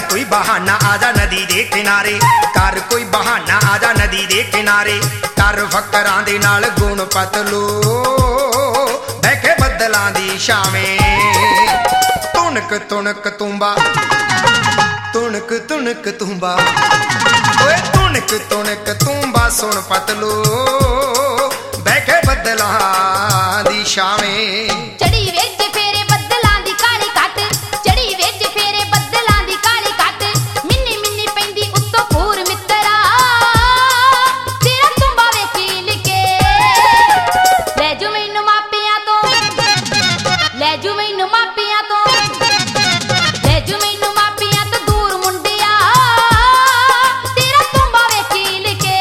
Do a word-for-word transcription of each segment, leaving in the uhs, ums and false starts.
कोई बहाना आजा नदी दे किनारे, कर कोई बहाना आजा नदी दे किनारे, कर फकरां दे नाल गुण पतलू बह के बदलां दी छावें। तुणक तुणक तूंबा तुणक तुणक तूंबा, ओए तुणक तुणक तूंबा सुन पतलू बह के बदलां दी छावें। चढ़ी विच फेरे बदलां दी काली कट, चढ़ी विच फेरे बदलां दी काली कट, मिन्नी मिन्नी पैंदी उत्तों पूर मित्तरा तेरा तूंबा वेखी लिखे। लै जू मैनू मापियां तो, लै जू मैनू मापियां तो, लै जू मैनू मापियां तो दूर मुंडिया तेरा तूंबा वेखी लिखे।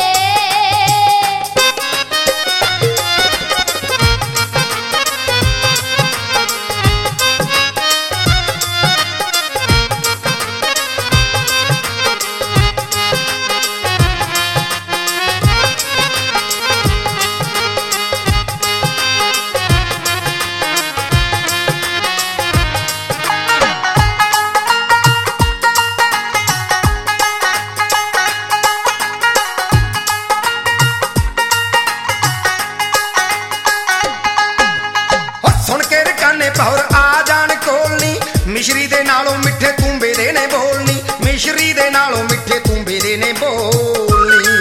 पहुर आ जान कोलनी, मिश्री दे नालों मिठे तूंबे दे ने बोलनी, मिश्री दे नालों मिठे तूंबे दे ने बोलनी।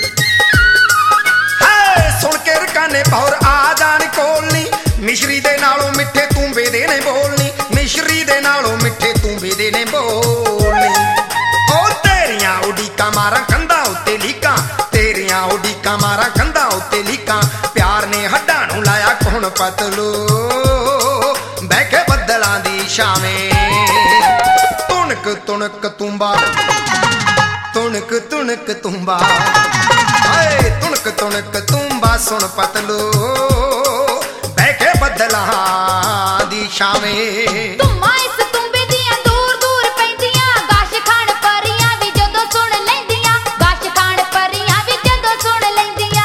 है सुन के रकाने पहुर आ जान कोलनी, मिश्री दे नालों मिठे तूंबे दे ने बोलनी, मिश्री दे नालों मिठे तूंबे दे ने बोलनी। ओ तेरियां उडीकां मारां कंधां उत्ते लीकां, तेरियां उडीकां मारां कंधां उत्ते लीकां, प्यार ने हड्डां नूं लाया कुण पतलू बह के बदलां दी छावें। तुणक तुणक तूंबा तुणक तुणक तूंबा, हाय तुणक तुणक तूंबा सुन पतलू बह के बदलां दी छावें। तुम्मा इस तूंबे दियां दूर दूर पैंदियां, गाश खाण परियां भी जदों सुण लैंदियां, गाश खाण परियां भी जदों सुण लैंदियां।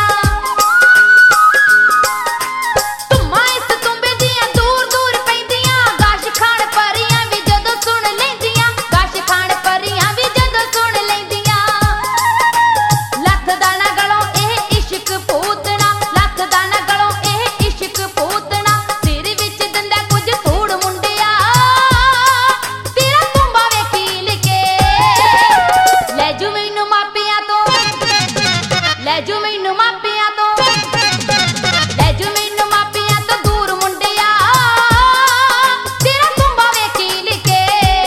तुम्मा इस तूंबे दियां दूर दूर पैंदियां, गाश खाण परियां भी जदों सुण लैंदियां, गाश खाण परियां भी जदों सुण लैंदियां। लख दाना गलों एह इश्क पूतना, लख दाना गलों एह इश्क पूतना, सिर विच दंदा कुछ सूड़ मुंडिया तेरा तूंबा वेखी लिखे। लै जू मैनू मापियां तो, लै जू मैनू मापियां तो, लै जू मैनू मापियां तो दूर मुंडिया तेरा तूंबा वेखी लिखे।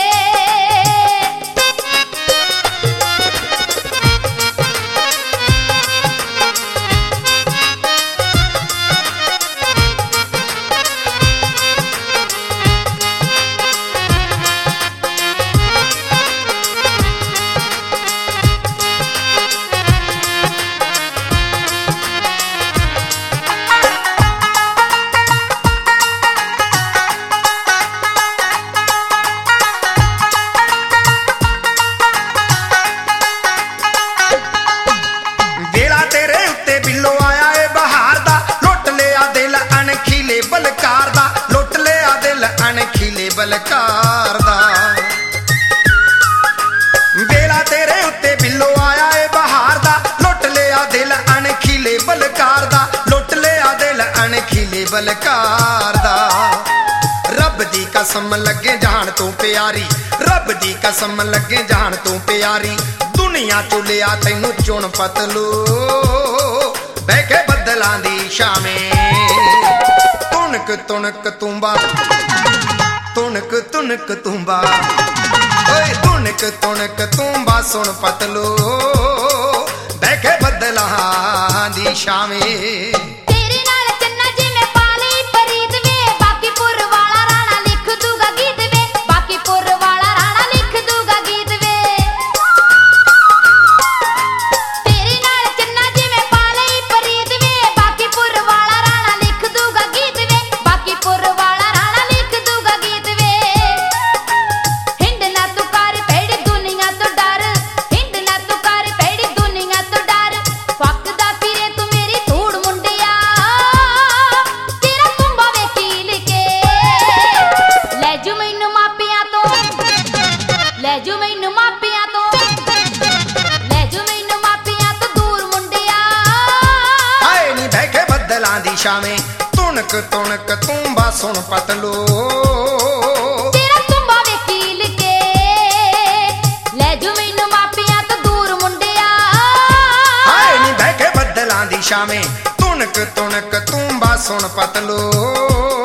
वेला तेरे उत्ते बिल्लो आया ए बहार दा, लुट लिया दिल अणखीले बलकार दा, लुट लिया दिल अणखीले बलकार दा। वेला तेरे उत्ते बिल्लो आया ए बहार दा, लुट लिया दिल अणखीले बलकार दा, लुट लिया दिल अणखीले बलकार दा। रब दी कसम लगे जान तू प्यारी, रब दी कसम लगे जान तू प्यारी, दुनिया चो लिया तैनू चुन पतलू बह के बदलां दी छावें। तुणक तुणक तूंबा तुणक तुणक तूंबा, ओए तुणक तुणक तूंबा सुन पतलू बह के बदलां दी छावें। तेरे नाल चन्ना जिवें पाली फरीद वे, बाकीपुर वाला राणा लिख दूगा गीत वे, बाकीपुर वाला राणा लिख दूगा गीत वे। तेरे नाल चन्ना जिवें पाली फरीद वे, बाकीपुर वाला राणा लिख दूगा गीत वे, बाकीपुर वाला राणा लिख दूगा गीत वे। हिंद ना तू कर भैड़ी दुनिया तो डर, हिंद ना तू कर भैड़ी दुनिया तो डर, फकदा फिरे तू मेरी धूड़ मुंडिया ਦੀ ਛਾਵੇਂ ਤੁਣਕ ਤੁਣਕ ਤੂੰਬਾ ਸੁਣ ਪਤਲੋ ਤੇਰਾ ਤੁੰਬਾ ਵੇਖੀਲ ਕੇ ਲੈ ਜੂ ਮੈਨੂੰ ਮਾਪਿਆਂ ਤੋਂ ਦੂਰ ਮੁੰਡਿਆ ਹਾਏ ਨੀ ਬਹਿ ਕੇ ਬੱਦਲਾਂ ਦੀ ਛਾਵੇਂ ਤੁਣਕ ਤੁਣਕ ਤੂੰਬਾ ਸੁਣ ਪਤਲੋ